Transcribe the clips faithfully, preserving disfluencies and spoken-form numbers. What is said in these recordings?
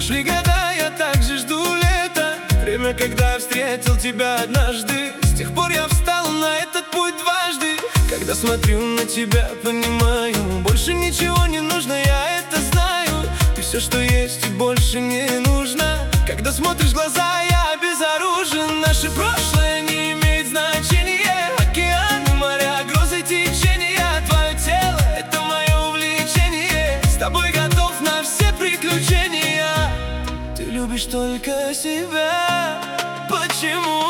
Прошли года, я также жду лета, время, когда я встретил тебя однажды. С тех пор я встал на этот путь дважды. Когда смотрю на тебя, понимаю, больше ничего не нужно, я это знаю. Ты все, что есть, и больше не нужно. Когда смотришь в глаза, я безоружен. Наше прошлое не имеет значения. Океаны, моря, грозы, течения. Твое тело — это мое увлечение. С тобой готов на все приключения. Ты любишь только себя. Почему?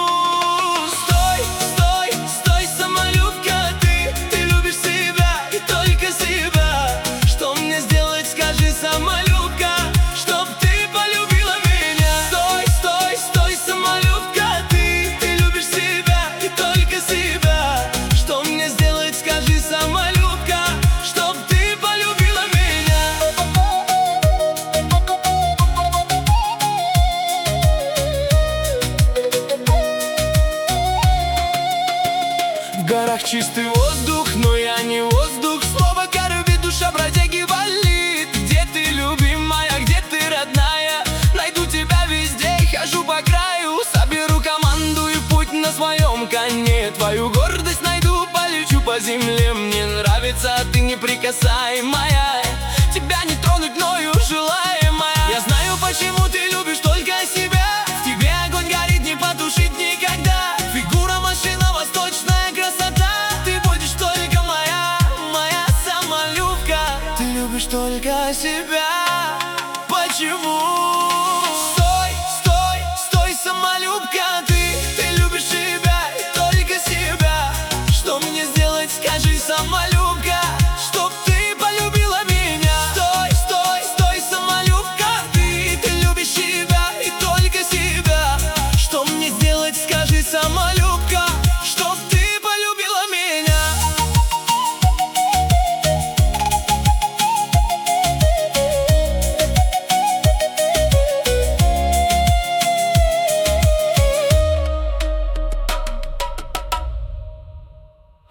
В горах чистый воздух, но я не воздух. Слово корбит, душа бродяги болит. Где ты, любимая, где ты, родная? Найду тебя везде, хожу по краю. Соберу команду и путь на своем коне. Твою гордость найду, полечу по земле. Мне нравится, ты неприкасаемая. Тебя не тронуть мною желаемая. Я знаю, почему ты любишь только себя. В тебе огонь горит, не потушить никогда. Фигура, машина, восточная красота. Ты будешь только моя, моя самолюбка. Ты любишь только себя. Почему?